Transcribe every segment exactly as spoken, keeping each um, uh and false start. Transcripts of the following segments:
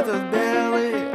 этот белый.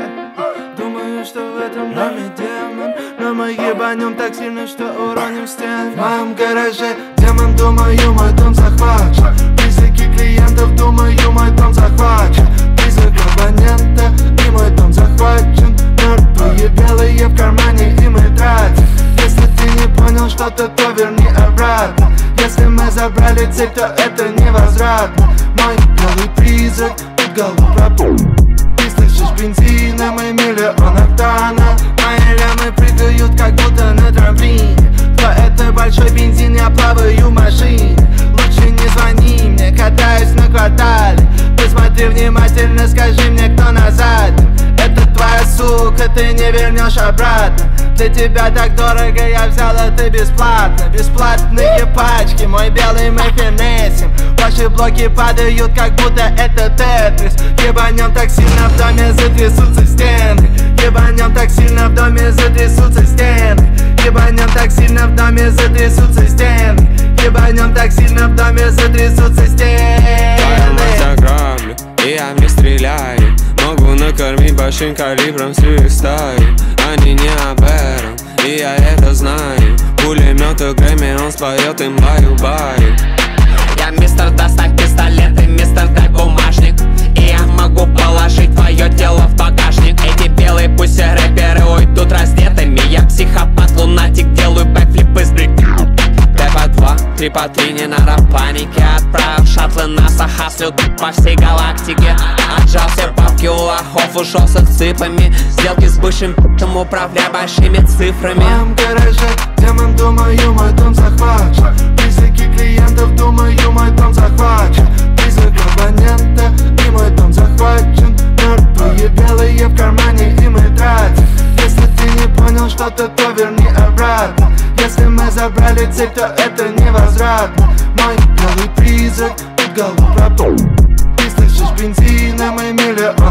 Думаю, что в этом доме демон, но мы ебанем так сильно, что уроним стены. В моем гараже демон, думаю, мой дом захвачен. Призраки клиентов, думаю, мой дом захвачен. Призрак абонента, и мой дом захвачен. Мертвые белые в кармане, и мы тратим. Если ты не понял что-то, то верни обратно. Если мы забрали цель, то это невозвратно. Мой белый призрак, тут голову пропал. Ты слышишь бензина, мы миллион октана. Мои лямы прыгают, как будто на трамплине. Кто это большой бензин, я плаваю в машине. Лучше не звони мне, катаюсь на квартале. Посмотри внимательно, скажи мне, кто на заднем. Это твоя сука, ты не вернешь обратно. Для тебя так дорого, я взял это бесплатно. Бесплатные пачки, мой белый мы финесим. Ваши блоки падают, как будто это тетрис. Ебанем так сильно в доме, затрясутся стены. Ебанем так сильно в доме, затрясутся стены. Ебанем так сильно в доме, затрясутся стены. Ебанем так сильно в доме, затрясутся стены. Я граблю, и я не стреляю. Могу накормить большим калибром всю их стаю. Они не об этом, и я это знаю. Пулемет и Грэмми, он споет им баю-баю. Я мистер, доставь пистолет, и мистер, дай бумажник. И я могу положить твое тело в багажник. Эти белые пусть все рэперы уйдут раздетыми. Я психопат, лунатик, делаю бэкфлипы с брик. Д по два, три по три, не надо паники. Отправил шаттлы НАСА, хаслю по всей галактике. Отжал все бабки у лохов, ушел с цыпами. Сделки с бывшим п***ом, управляй большими цифрами. В моем гараже демон, думаю, мой дом захвачен. Призраки клиентов, думаю, мой дом захвачен. Призрак абонента, и мой дом захвачен. Мертвые белые в кармане, и мы тратим. Если ты не понял что-то, то верни обратно. Если мы забрали цель, то это невозвратно. Мой белый призрак, тут голову пропал. Ты слышишь бензина, мы миллион